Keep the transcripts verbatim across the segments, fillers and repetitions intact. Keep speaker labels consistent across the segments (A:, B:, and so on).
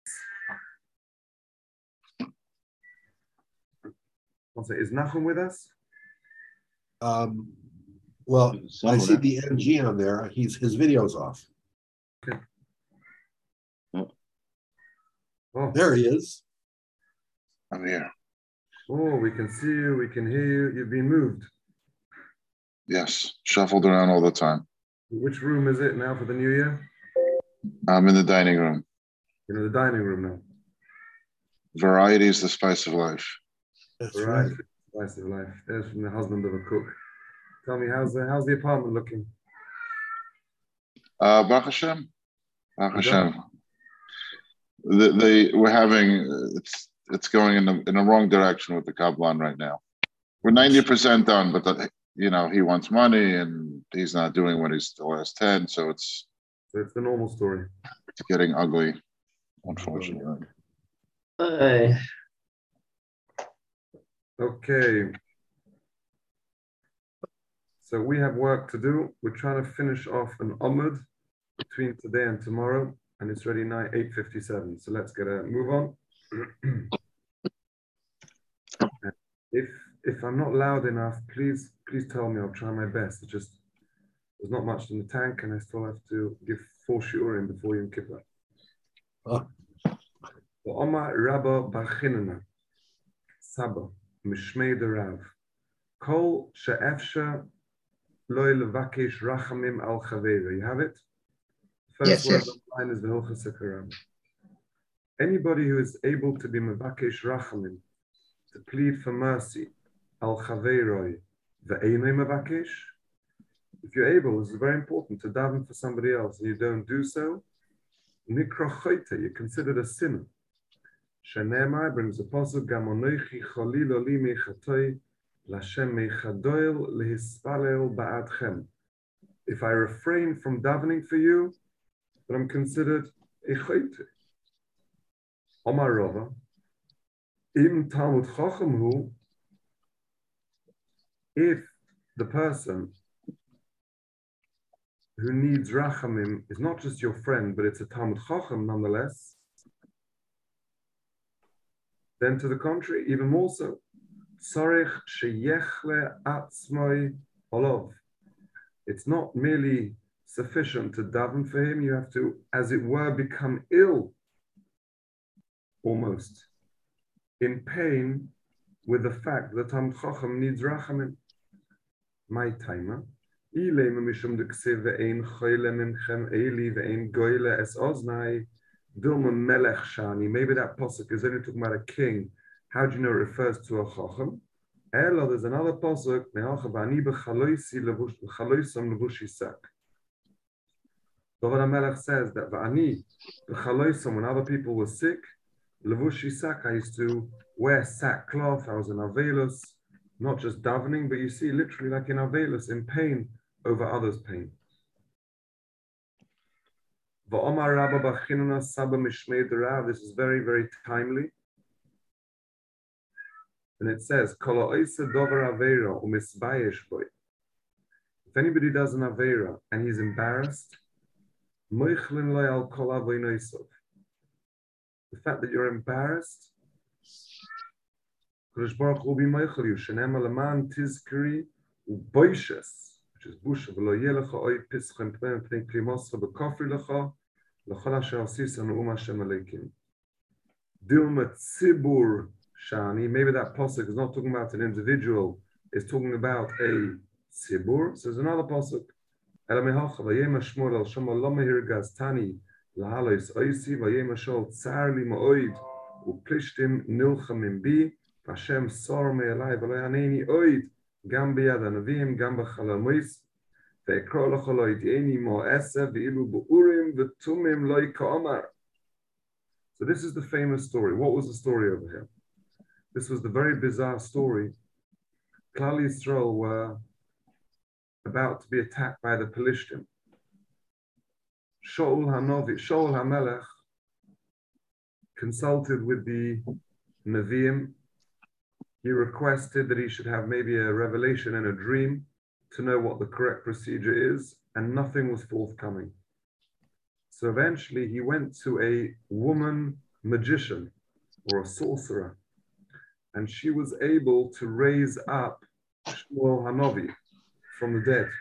A: I'll say, is Nachum with us?
B: Um, well, I see the N G on there. He's his video's off.
A: Okay.
B: Oh. There he is.
C: I'm here.
A: Oh, we can see you. We can hear you. You've been moved.
C: Yes, shuffled around all the time.
A: Which room is it now for the new year?
C: I'm in the dining room.
A: You're in the dining room now.
C: Variety is the spice of life.
B: That's
A: Variety
B: right.
A: Spice of life. There's from the husband of a cook. Tell me, how's the how's the apartment looking?
C: Uh, Baruch Hashem. Baruch Hashem. The, they we're having it's it's going in the in the wrong direction with the Kabbalah right now. We're ninety percent done, but the, you know he wants money and he's not doing what he's the last ten, so it's
A: So it's the normal story.
C: It's getting ugly, unfortunately.
D: Uh,
A: Okay. So we have work to do. We're trying to finish off an Amud between today and tomorrow, and it's already nine eight fifty-seven. So let's get a move on. if if I'm not loud enough, please please tell me. I'll try my best. It's just there's not much in the tank, and I still have to give four shiurim before Yom Kippur.
B: Oh.
A: Omar Rabba Bachinana Saba Mishmei de Rav Kol She'efsha Loy Levakesh Rachamim Al Chavera. You have it? First
D: Yes,
A: word
D: yes.
A: of the line is the Hilchos HaKaram. Anybody who is able to be Mevakesh Rachamim, to plead for mercy, Al Chaveroi, Ve'enei Mevakesh. If you're able, this is very important, to daven for somebody else, and you don't do so, Nikra Choyte, you're considered a sinner. Shenemai brings a pasuk, Gamonoichi Cholil Oli Mechatoi, Lashem Mechadoil Lehispalel Ba'adchem. If I refrain from davening for you, then I'm considered a choyte. Omar Rava, Im Talmud Chacham Hu, if the person who needs rachamim is not just your friend, but it's a Talmud Chacham nonetheless, then to the contrary, even more so, Tzarech sheyechle atzmoi olov. It's not merely sufficient to daven for him, you have to, as it were, become ill, almost, in pain with the fact that Talmud Chacham needs rachamim. My timer. Maybe that pasuk is only talking about a king. How do you know it refers to a chacham? Ella, there's another pasuk. David HaMelech says that v'ani b'chaloisam, when other people were sick, levushi sak, I used to wear sackcloth. I was in avelus, not just davening, but you see, literally like in avelus, in pain over others' pain. V'omar Rabba Bachinana Saba Mishmei Derav. This is very, very timely. And it says, Kol ha'oise dover aveira u'misbayesh boy. If anybody does an aveira and he's embarrassed, moichlin lo al kol avoinoisov. The fact that you're embarrassed, Kodesh Baruch Hu will be moichel you. Shenem alaman tizkeri u'boishes. Which is busha v'lo yelecha oy pischem pnei pnei klimoscha b'kofri lecha l'chol asher asisa nu'um Hashem aleikim. Dilma tzibur shani. Maybe that pasuk is not talking about an individual; it's talking about a tzibur. So there's another pasuk. Ela mehacha v'yema shmor al shama lo mehir gaztani lahalois oisi v'yema shol tzar li ma'oid u'plishtim nilchamim bi v'Hashem sor me'elai v'lo yaneni oid. Gam biyad hanavim, gam b'chalamois, ve'ekro l'chol lo yid'eni mo eseh ve'ilu b'urim v'tumim lo yika'omar. So this is the famous story. What was the story over here? This was the very bizarre story. Klal Yisrael were about to be attacked by the Pelishtim. Shaul HaNovi, Shaul HaMelech consulted with the Nevi'im. He requested that he should have maybe a revelation and a dream to know what the correct procedure is, and nothing was forthcoming. So eventually he went to a woman magician or a sorcerer, and she was able to raise up Shmuel Hanavi from the dead.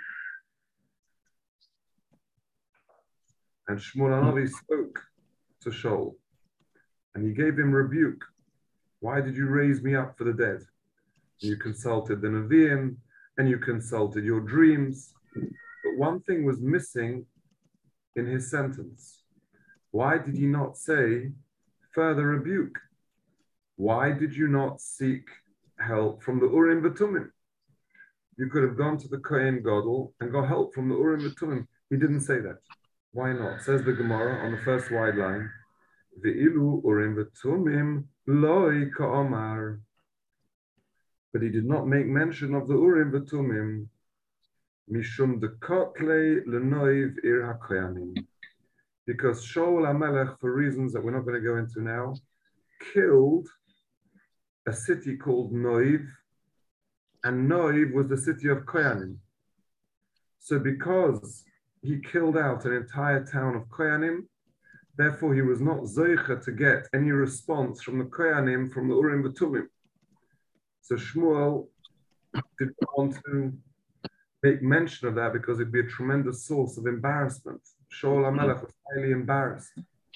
A: And Shmuel Hanavi spoke to Shaul, and he gave him rebuke. Why did you raise me up for the dead? You consulted the Nevi'im, and you consulted your dreams. But one thing was missing in his sentence. Why did he not say further rebuke? Why did you not seek help from the Urim V'Tumim? You could have gone to the Kohen Gadol and got help from the Urim V'Tumim. He didn't say that. Why not? Says the Gemara on the first wide line, Ve'ilu Urim V'Tumim loi ka'omar. But he did not make mention of the Urim V'Tumim. Mishum dekotle lenoiv ir hakoyanim. Because Shaul HaMelech, for reasons that we're not going to go into now, killed a city called Noiv, and Noiv was the city of Koyanim. So because he killed out an entire town of Koyanim, therefore he was not Zoicha to get any response from the Koyanim from the Urim V'Tumim. So Shmuel did not want to make mention of that because it'd be a tremendous source of embarrassment. Shaul HaMelech was highly embarrassed.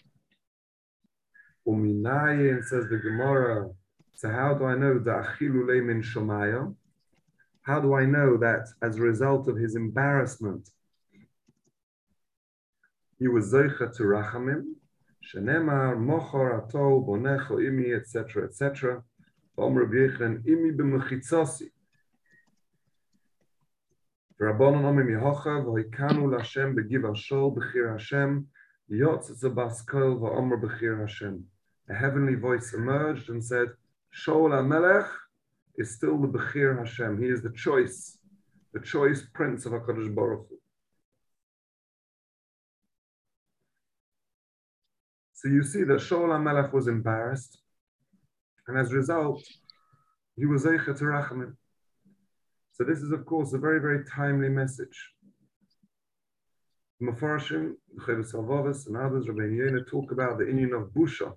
A: Uminayin, says the Gemara, so how do I know that Achilulei min Shomaya? How do I know that as a result of his embarrassment, he was Zoicha to Rachamim, Shenemar, Mochor, Ato, Bonecho, Imi, et cetera, et cetera. Om Rabbi Yechon, Imi b'mechitzasi. Rabbanon Omim Yehocha, V'hoikanu l'Hashem b'giv Ashol b'chir Hashem, Yotzitz b'askol v'omr b'chir Hashem. A heavenly voice emerged and said, Shaul HaMelech is still the b'chir Hashem. He is the choice, the choice prince of HaKadosh Baruch Hu. So you see that Shaul HaMelech was embarrassed, and as a result, he was Eicha to Rachamim. So this is, of course, a very, very timely message. Mefarshim, Chayvus Alvavis, and others, Rabbi Yonah, talk about the inyan of Busha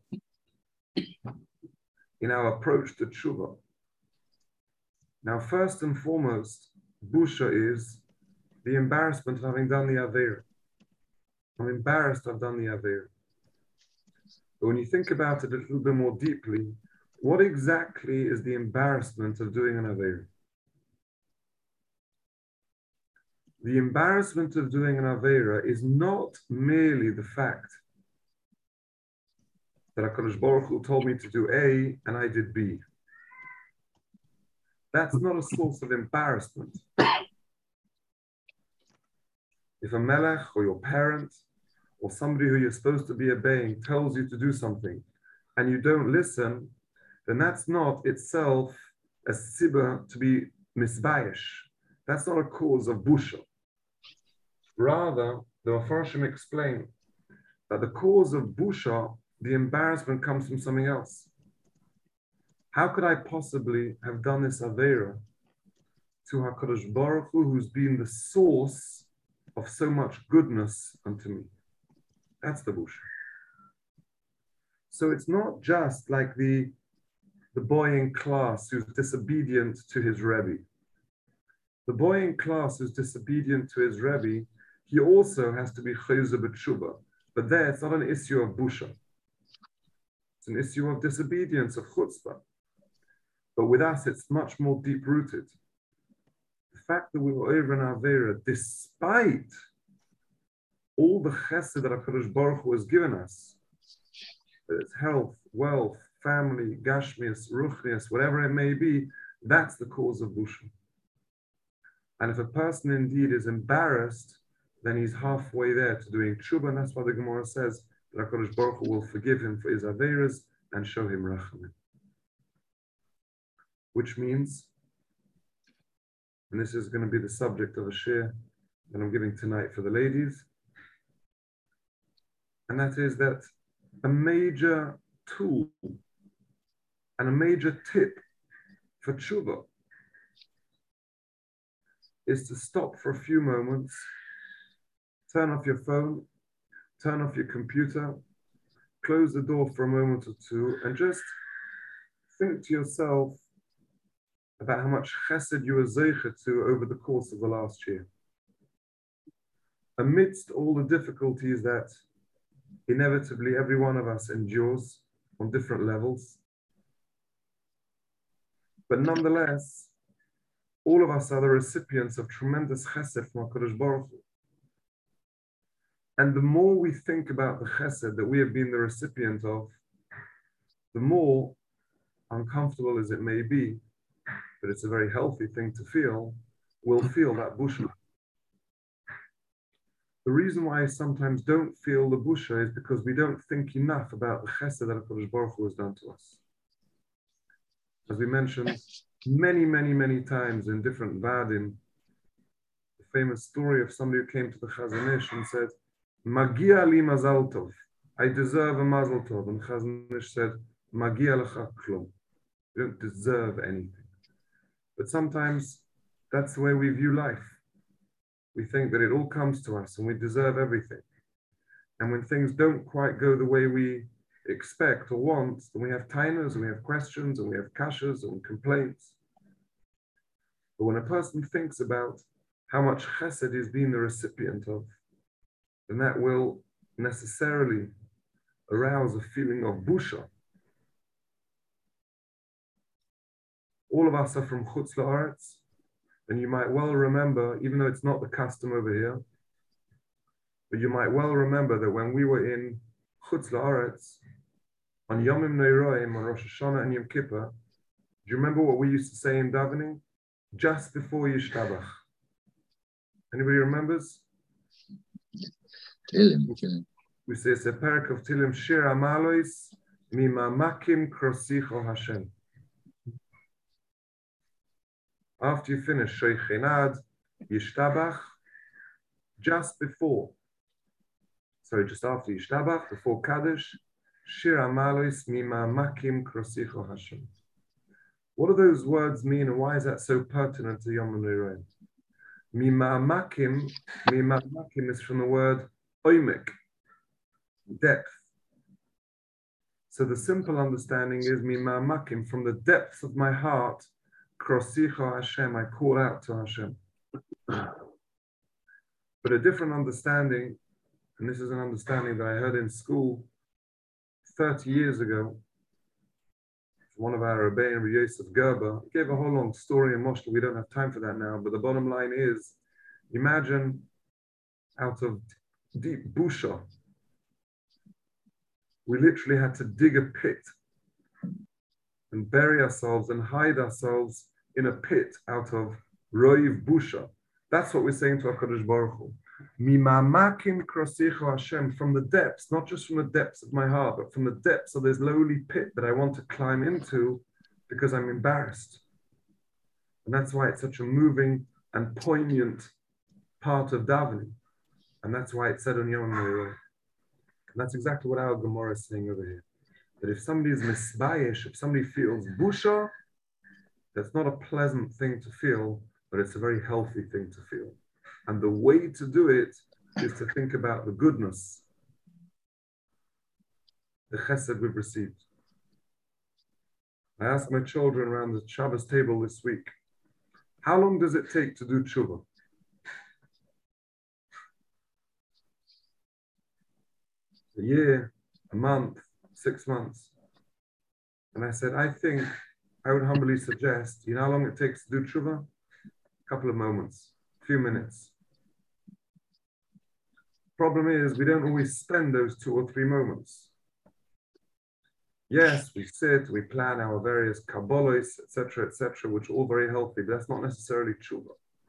A: in our approach to Tshuva. Now, first and foremost, Busha is the embarrassment of having done the Aveira. I'm embarrassed I've done the Aveira. But when you think about it a little bit more deeply, what exactly is the embarrassment of doing an Aveira? The embarrassment of doing an Aveira is not merely the fact that HaKadosh Baruch Hu told me to do A and I did B. That's not a source of embarrassment. If a melech or your parent or somebody who you're supposed to be obeying tells you to do something and you don't listen, then that's not itself a sibah to be misbayish. That's not a cause of busha. Rather, the Mefarshim explain that the cause of busha, the embarrassment, comes from something else. How could I possibly have done this Aveira to HaKadosh Baruch Hu, who's been the source of so much goodness unto me? That's the busha. So it's not just like the, the boy in class who's disobedient to his Rebbe. The boy in class who's disobedient to his Rebbe, he also has to be chayzer b'tshuva. But there, it's not an issue of busha. It's an issue of disobedience, of chutzpah. But with us, it's much more deep-rooted. The fact that we were over in Aveira, despite all the chesed that HaKadosh Baruch Hu has given us, that it's health, wealth, family, gashmias, ruchnias, whatever it may be, that's the cause of busha. And if a person indeed is embarrassed, then he's halfway there to doing tshuva, and that's why the Gemara says that HaKadosh Baruch Hu will forgive him for his aveiras and show him rachamim. Which means, and this is going to be the subject of a share that I'm giving tonight for the ladies, and that is that a major tool and a major tip for tshuva is to stop for a few moments, turn off your phone, turn off your computer, close the door for a moment or two and just think to yourself about how much chesed you were zeicha to over the course of the last year. Amidst all the difficulties that inevitably every one of us endures on different levels, but nonetheless, all of us are the recipients of tremendous chesed from HaKadosh Baruch Hu. And the more we think about the chesed that we have been the recipient of, the more uncomfortable as it may be, but it's a very healthy thing to feel, we'll feel that busha. The reason why I sometimes don't feel the busha is because we don't think enough about the chesed that HaKadosh Baruch Hu has done to us. As we mentioned many, many, many times in different vadim, the famous story of somebody who came to the Chazon Ish and said, Magia li mazal tov, I deserve a mazal tov. And Chazon Ish said, Magia lecha klum, you don't deserve anything. But sometimes that's the way we view life. We think that it all comes to us and we deserve everything. And when things don't quite go the way we expect or want, then we have timers and we have questions and we have kashas and complaints. But when a person thinks about how much chesed he's been the recipient of, then that will necessarily arouse a feeling of busha. All of us are from Chutz La'aretz, and you might well remember, even though it's not the custom over here, but you might well remember that when we were in Chutz La'aretz, on Yomim Neiroim, on Rosh Hashanah and Yom Kippur, do you remember what we used to say in davening? Just before Yishtabach. Anybody remembers?
E: Tilim, Tilim.
A: We say it's a parak of Tilim, Shir Amalois, Mimamakim Krosicho Hashem. After you finish Sheikhinad, Yishtabach, just before, sorry, just after Yishtabach, before Kaddish, Shir Amalois Mimamakim Krosicho Hashem. What do those words mean and why is that so pertinent to Yom Noraim? Mimamakim, Mimamakim is from the word oimek, depth. So the simple understanding is Mimamakim, from the depths of my heart, Krosicho Hashem, I call out to Hashem. But a different understanding, and this is an understanding that I heard in school thirty years ago, one of our Rebbein, Rabbi Yosef Gerber, gave a whole long story in Moshe. We don't have time for that now, but the bottom line is, imagine out of deep busha, we literally had to dig a pit and bury ourselves and hide ourselves in a pit out of roiv busha. That's what we're saying to HaKadosh Baruch Hu. Mimamakim krosicho Hashem, from the depths, not just from the depths of my heart, but from the depths of this lowly pit that I want to climb into because I'm embarrassed. And that's why it's such a moving and poignant part of davening. And that's why it's said on Yom Noraim. And that's exactly what our Gemara is saying over here. That if somebody is misbayish, if somebody feels busha, that's not a pleasant thing to feel, but it's a very healthy thing to feel. And the way to do it is to think about the goodness, the chesed we've received. I asked my children around the Shabbos table this week, how long does it take to do tshuva? A year, a month, six months. And I said, I think, I would humbly suggest, you know how long it takes to do tshuva? A couple of moments, a few minutes. Problem is, we don't always spend those two or three moments. Yes, we sit, we plan our various kabbalos, et cetera, et cetera, which are all very healthy, but that's not necessarily tshuva.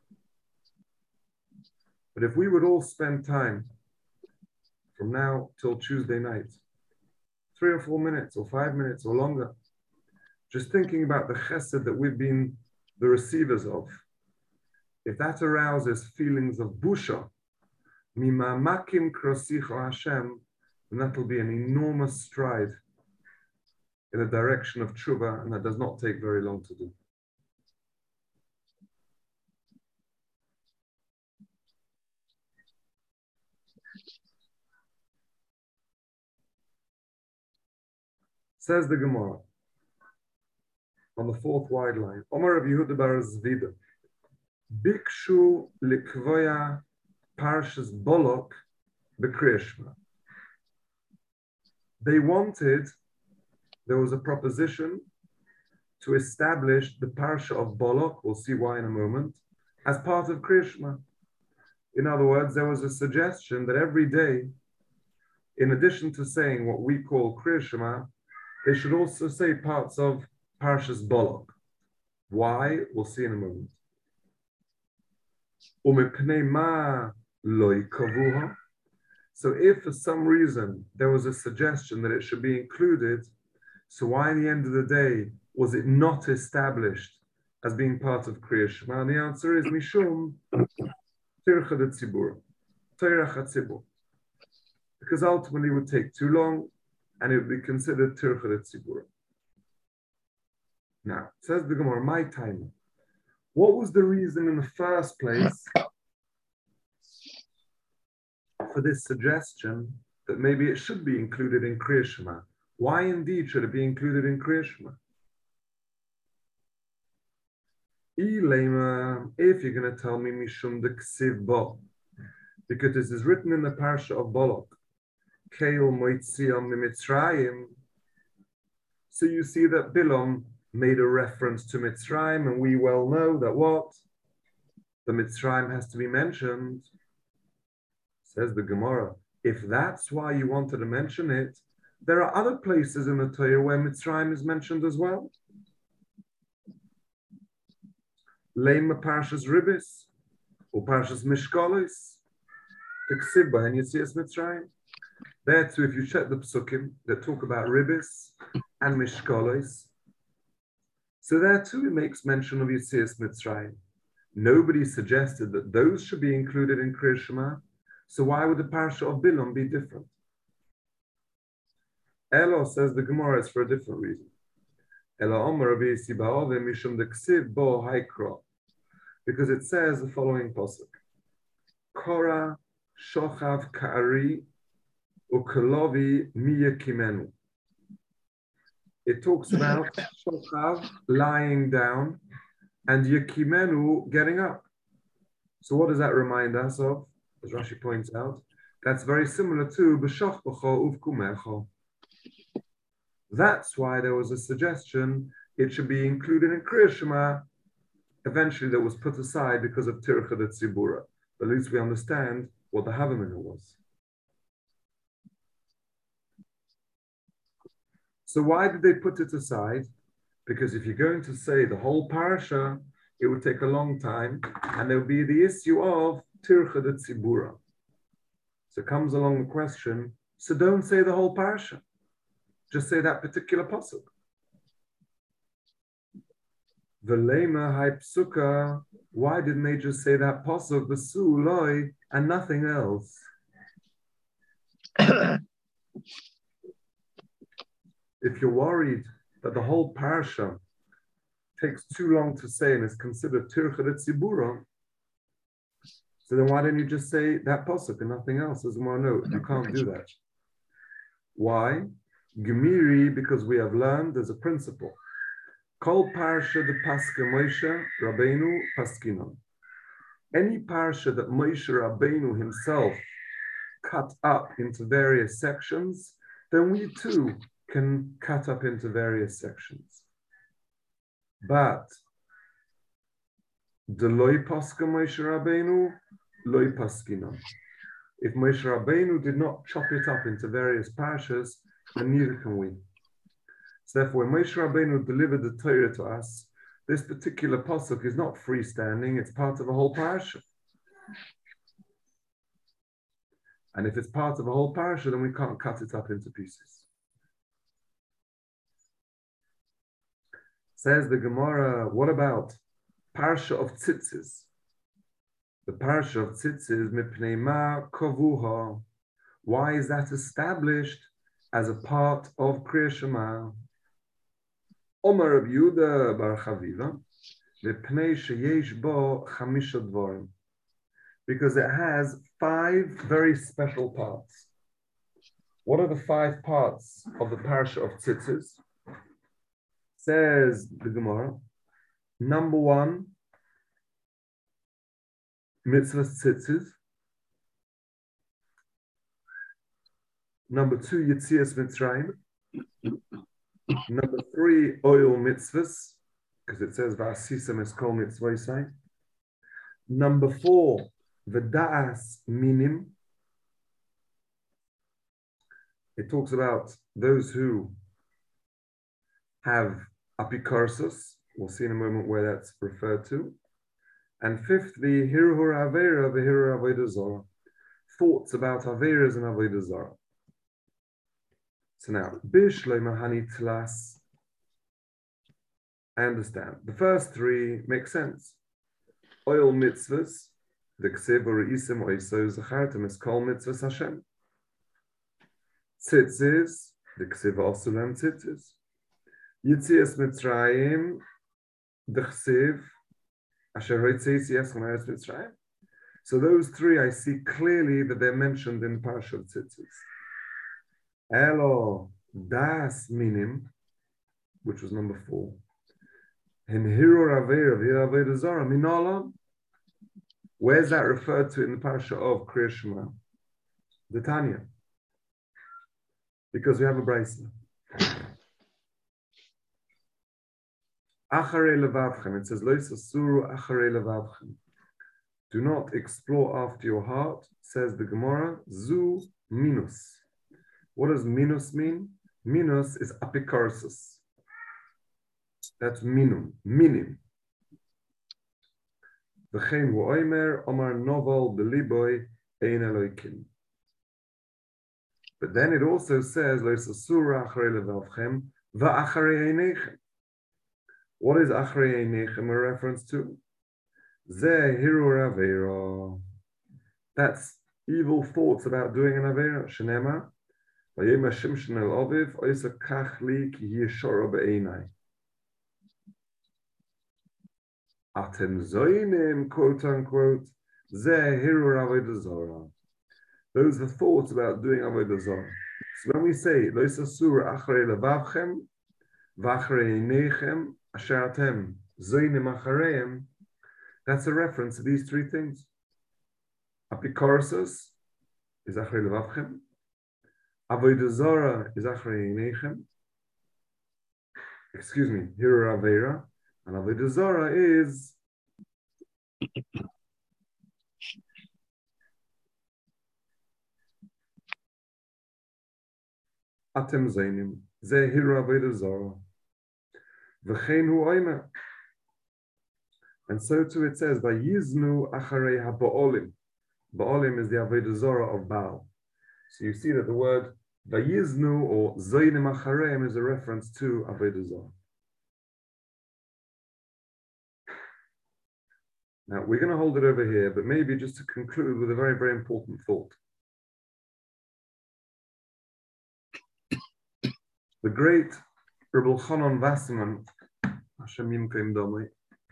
A: But if we would all spend time from now till Tuesday night, three or four minutes or five minutes or longer, just thinking about the chesed that we've been the receivers of, if that arouses feelings of busha, Mimamakim krosicho Hashem, then that will be an enormous stride in the direction of tshuva, and that does not take very long to do. Says the Gemara on the fourth wide line. Omar Rabbi Yehuda bar Zvida. Bikshu likvoya parshas Bolok b'kriyashma. They wanted, there was a proposition to establish the parsha of Bolok, we'll see why in a moment, as part of Kriyashma. In other words, there was a suggestion that every day, in addition to saying what we call Kriyashma, they should also say parts of Parshas Bolok. Why? We'll see in a moment. So if for some reason there was a suggestion that it should be included, so why at the end of the day was it not established as being part of Kriya Shema? And the answer is Mishum Tircha Tzibur, Teirach Tzibur. Because ultimately it would take too long and it would be considered Tircha Tzibur. Now, says the Gemara, my time. What was the reason in the first place for this suggestion that maybe it should be included in Kriya Shema? Why indeed should it be included in Kriya Shema? If you're going to tell me Mishum de Ksiv Bo, because this is written in the Parsha of Bolok, Keil Moitziam Mitzrayim, so you see that Bilam made a reference to Mitzrayim, and we well know that what? The Mitzrayim has to be mentioned. Says the Gemara, if that's why you wanted to mention it, there are other places in the Torah where Mitzrayim is mentioned as well. Leima Parshas Ribis, or Parshas Mishkolos, Teksiv Bahen Yetzias Mitzrayim. There too, if you check the Psukim that talk about Ribis and Mishkolos, so there too it makes mention of Yetzias Mitzrayim. Nobody suggested that those should be included in Kriya Shema, so why would the Parsha of Bilam be different? Elo says the Gemara is for a different reason. Elo Omer Rabbi Yisibaove Mishum Deksiv Bo Haikra, because it says the following pasuk: Kora Shochav Ka'ari Ukalovi Miyakimenu. It talks about Shochav lying down and Yakimenu getting up. So what does that remind us of? As Rashi points out, that's very similar to B'shach B'cho Uvkumecho. That's why there was a suggestion it should be included in Kriya Shema. Eventually that was put aside because of Tircha Tzibura. But at least we understand what the Havamina was. So why did they put it aside? Because if you're going to say the whole parasha, it would take a long time, and there would be the issue of Tircha Tzibura. So comes along the question, so don't say the whole parasha. Just say that particular pasuk. V'leima haipsuka. Why didn't they just say that pasuk, v'su loy, and nothing else? If you're worried that the whole parasha takes too long to say and is considered tircha tzibura, so then why don't you just say that pasuk and nothing else? As more note, you can't do that. Why? Gemiri, because we have learned there's a principle. Kol parsha de paska Moshe Rabbeinu paskinon. Any parsha that Moshe Rabbeinu himself cut up into various sections, then we too can cut up into various sections. But the loy paska Moshe Rabbeinu, loy paskinon. If Moshe Rabbeinu did not chop it up into various parshas, and neither can we. So therefore, when Moshe Rabbeinu delivered the Torah to us, this particular pasuk is not freestanding, it's part of a whole parasha. And if it's part of a whole parasha, then we can't cut it up into pieces. Says the Gemara, what about Parsha of Tzitzis? The Parsha of Tzitzis, Mipnei Ma Kovuha. Why is that established as a part of Kriya Shema? Omar Rabbi Yehuda bar Chaviva, Mipnei sheyesh bo chamisha dvorim, because it has five very special parts. What are the five parts of the parasha of tzitzis? Says the Gemara. Number one, mitzvah tzitzis. Number two, Yetzias Mitzrayim. Number three, oil mitzvahs, because it says V'asisam es kol mitzvosai. Number four, V'da'as minim. It talks about those who have apikarsos. We'll see in a moment where that's referred to. And fifthly, hirhur avera v'hirhur avodah zarah. Thoughts about averas and avodah zarah. So now, bishlei mahani tlas. I understand. The first three make sense. Oil mitzvahs, the ksiv re'isim oiso zachartem es kol mitzvahs Hashem. Tzitzis, the ksiv osulem tzitzis. Yitzias Mitzrayim, the ksiv asher hoitzis yes eretz Mitzrayim. So those three, I see clearly that they're mentioned in Parashat Tzitzis. Elo das minim, which was number four. And hirur avera v'aveda zara minolam. Where's that referred to in the parasha of Kriyas Shema? The Tanya. Because we have a brayso. Acharei levavchem. It says lo yisasuru acharei levavchem. Do not explore after your heart, says the Gemara. Zu minus. What does minus mean? Minus is apikarsus. That's minum, minim. V'chein hu oimer, omar novel beliboy ein eloikim. But then it also says, lo yisasura acharei levavchem, va'acharei einechem. What is acharei einechem a reference to? Zeh hirur avera. That's evil thoughts about doing an avera. Shenema. Vayema shimshon el oviv, oisa kachli ki yishoro be'einai. Atem zoinim, quote unquote, zeh hirur avodah zarah. Those are thoughts about doing avodah zarah. So when we say lo yisasur acharei levavchem v'acharei einechem asher atem zoinim achareim, that's a reference to these three things. Apikarsos is acharei levavchem. Avodah zarah is acharei einechem. Excuse me, hirur avera. And avodah zarah is atem zainim. Zeh hirur avodah zarah. V'chein hu oimer. And so too it says, Vayiznu acharei ha-ba'olim. Ba'olim is the avodah zarah of Baal. So you see that the word Vayiznu or Zainim achareim is a reference to avodah zarah. Now, we're going to hold it over here, but maybe just to conclude with a very, very important thought. The great Rabbi Elchanan Wasserman, Hashem Yimkeim Domei,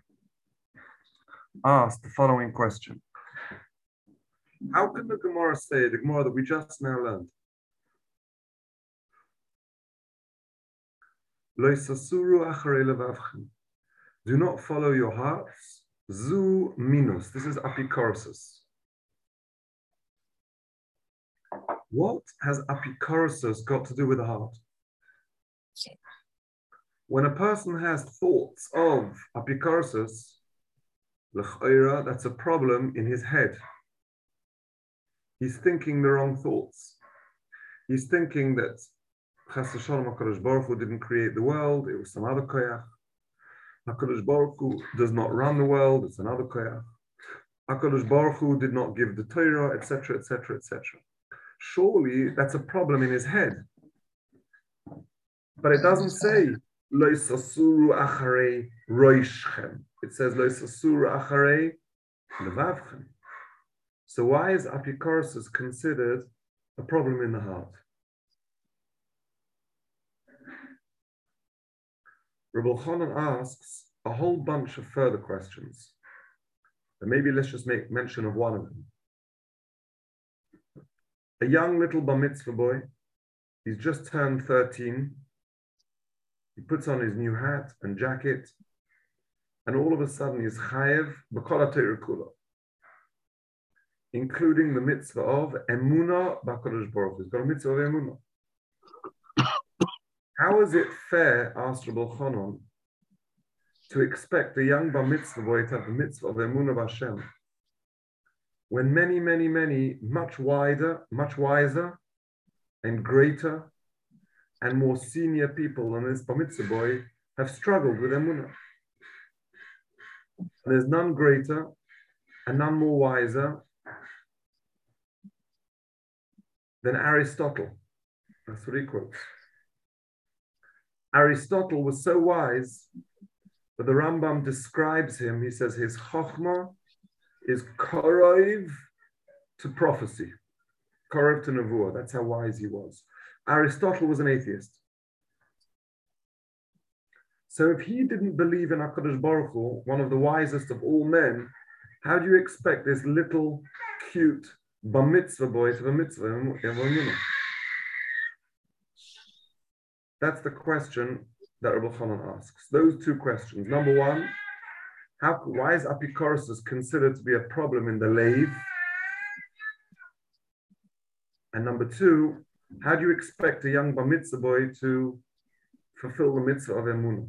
A: asked the following question. How can the Gemara say, the Gemara that we just now learned, Lo yisasuru acharei levavchem, do not follow your hearts, zu minus, this is apikarsos. What has apikarsos got to do with the heart? When a person has thoughts of apikarsos, l'chayra, that's a problem in his head. He's thinking the wrong thoughts. He's thinking that Chas v'shalom HaKadosh Baruch Hu didn't create the world, it was some other koyach. HaKadosh Baruch Hu does not run the world, it's another koyach. HaKadosh Baruch Hu did not give the Torah, et cetera, et cetera, et cetera. Surely that's a problem in his head. But it doesn't say, Lo yisasuru acharei roishchem. It says, Lo yisasuru acharei levavchem. So why is apikarsos considered a problem in the heart? Rabbi Elchanan asks a whole bunch of further questions. And maybe let's just make mention of one of them. A young little bar mitzvah boy He's just turned thirteen. He puts on his new hat and jacket, and all of a sudden he's chayev b'kol ha'Torah kula, including the mitzvah of emunah b'Hakadosh Baruch Hu. He's got a mitzvah of emunah. How is it fair, asked Rabbi Chanan, to expect a young bar mitzvah boy to have the mitzvah of emunah b'Hashem, when many, many, many, much wider, much wiser, and greater, and more senior people than this bar mitzvah boy have struggled with emunah? There's none greater and none more wiser than Aristotle. That's what he quotes. Aristotle was so wise that the Rambam describes him. He says his chokhmah is korov to prophecy, korov to nevuah. That's how wise he was. Aristotle was an atheist. So if he didn't believe in HaKadosh Baruch Hu, one of the wisest of all men, how do you expect this little cute bar mitzvah boy to have a mitzvah in emunah? That's the question that Rabbi Chanan asks. Those two questions. Number one, how, why is apikoros considered to be a problem in the leiv? And number two, how do you expect a young bar mitzvah boy to fulfill the mitzvah of emunah?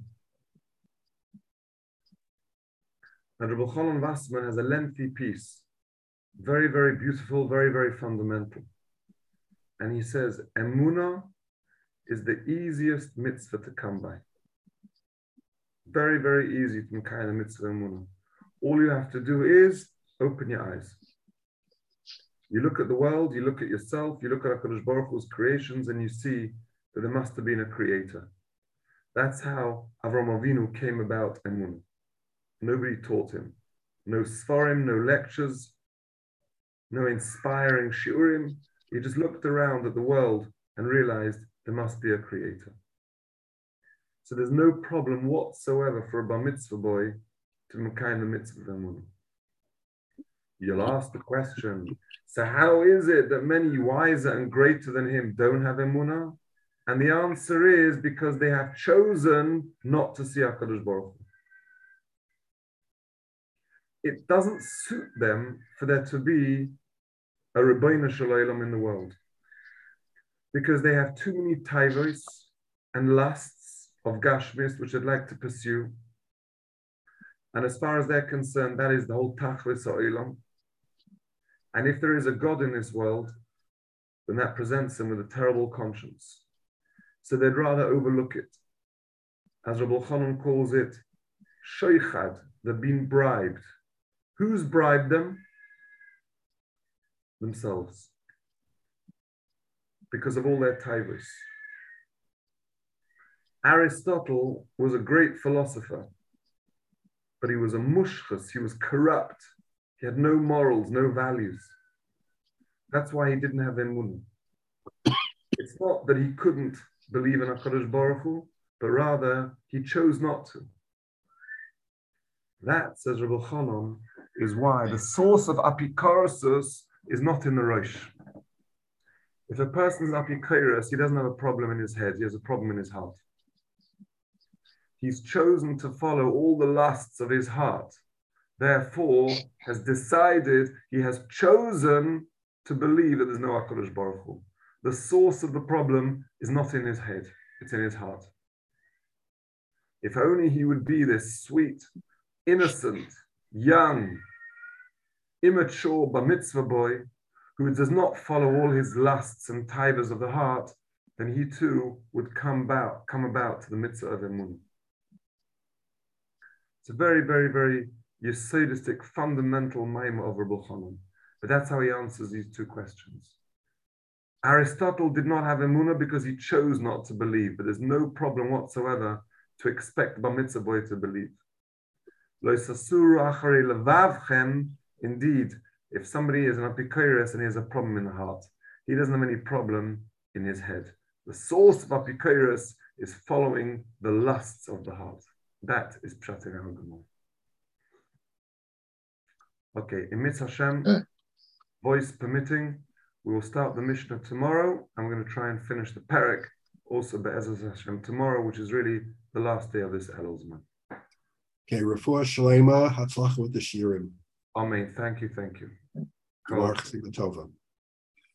A: And Rabbi Chanan Wassman has a lengthy piece, very, very beautiful, very, very fundamental. And he says, emunah is the easiest mitzvah to come by. Very, very easy to make the mitzvah emunah. All you have to do is open your eyes. You look at the world, you look at yourself, you look at HaKadosh Baruch Hu's creations, and you see that there must have been a creator. That's how Avraham Avinu came about emunah. Nobody taught him. No sfarim, no lectures, no inspiring shiurim. He just looked around at the world and realized there must be a creator. So there's no problem whatsoever for a bar mitzvah boy to mekayim the mitzvah of emunah. You'll ask the question, so how is it that many wiser and greater than him don't have emunah? And the answer is because they have chosen not to see HaKadosh Baruch Hu. It doesn't suit them for there to be a Rebbeinu Shel Olam in the world, because they have too many taivos and lusts of gashmis which they'd like to pursue. And as far as they're concerned, that is the whole tachlis ha'olam. And if there is a God in this world, then that presents them with a terrible conscience. So they'd rather overlook it. As Rabbi Chanan calls it, shoichad, they've been bribed. Who's bribed them? Themselves. Because of all their taivos. Aristotle was a great philosopher, but he was a mushchas, he was corrupt. He had no morals, no values. That's why he didn't have emunah. It's not that he couldn't believe in HaKadosh Baruch Hu, but rather he chose not to. That, says Rabbi Chanan, is why the source of apikoros is not in the rosh. If a person is apikoros, he doesn't have a problem in his head, he has a problem in his heart. He's chosen to follow all the lusts of his heart. Therefore, has decided, he has chosen to believe that there's no HaKadosh Baruch Hu. The source of the problem is not in his head, it's in his heart. If only he would be this sweet, innocent, young, immature bar mitzvah boy who does not follow all his lusts and taivas of the heart, then he too would come about, come about to the mitzvah of emunah. It's a very, very, very yesodistic, fundamental maimah of Rabbi Chanan. But that's how he answers these two questions. Aristotle did not have emunah because he chose not to believe, but there's no problem whatsoever to expect bar mitzvah boy to believe. Lo sasuru acharei levavchem. Indeed, if somebody is an apikoros and he has a problem in the heart, he doesn't have any problem in his head. The source of apikoros is following the lusts of the heart. That is Pshat HaGemara. Okay, in Mitz Hashem, voice permitting, We will start the Mishnah tomorrow, and we're going to try and finish the Perek also Be'ezras Hashem tomorrow, which is really the last day of this Elul Zman.
B: Okay, Refuah Shalema, Hatzlacha with the Shirim.
A: Amen. Thank you, thank you.
B: Gemar Chesed Tova.